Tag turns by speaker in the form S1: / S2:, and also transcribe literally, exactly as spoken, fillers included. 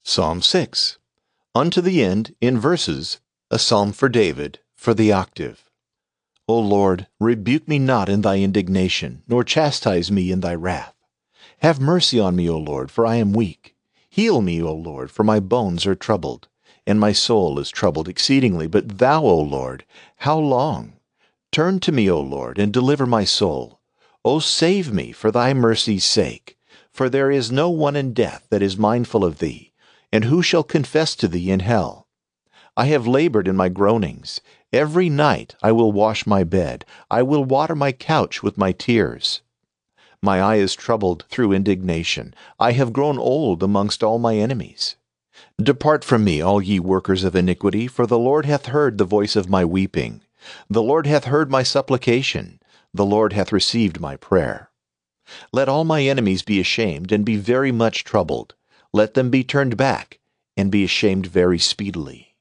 S1: Psalm six. Unto the end, in verses, a psalm for David, for the octave. O Lord, rebuke me not in thy indignation, nor chastise me in thy wrath. Have mercy on me, O Lord, for I am weak. Heal me, O Lord, for my bones are troubled, and my soul is troubled exceedingly. But thou, O Lord, how long? Turn to me, O Lord, and deliver my soul. O save me for thy mercy's sake. For there is no one in death that is mindful of thee, and who shall confess to thee in hell? I have labored in my groanings. Every night I will wash my bed. I will water my couch with my tears. My eye is troubled through indignation. I have grown old amongst all my enemies. Depart from me, all ye workers of iniquity, for the Lord hath heard the voice of my weeping. The Lord hath heard my supplication. The Lord hath received my prayer. Let all my enemies be ashamed, and be very much troubled. Let them be turned back, and be ashamed very speedily.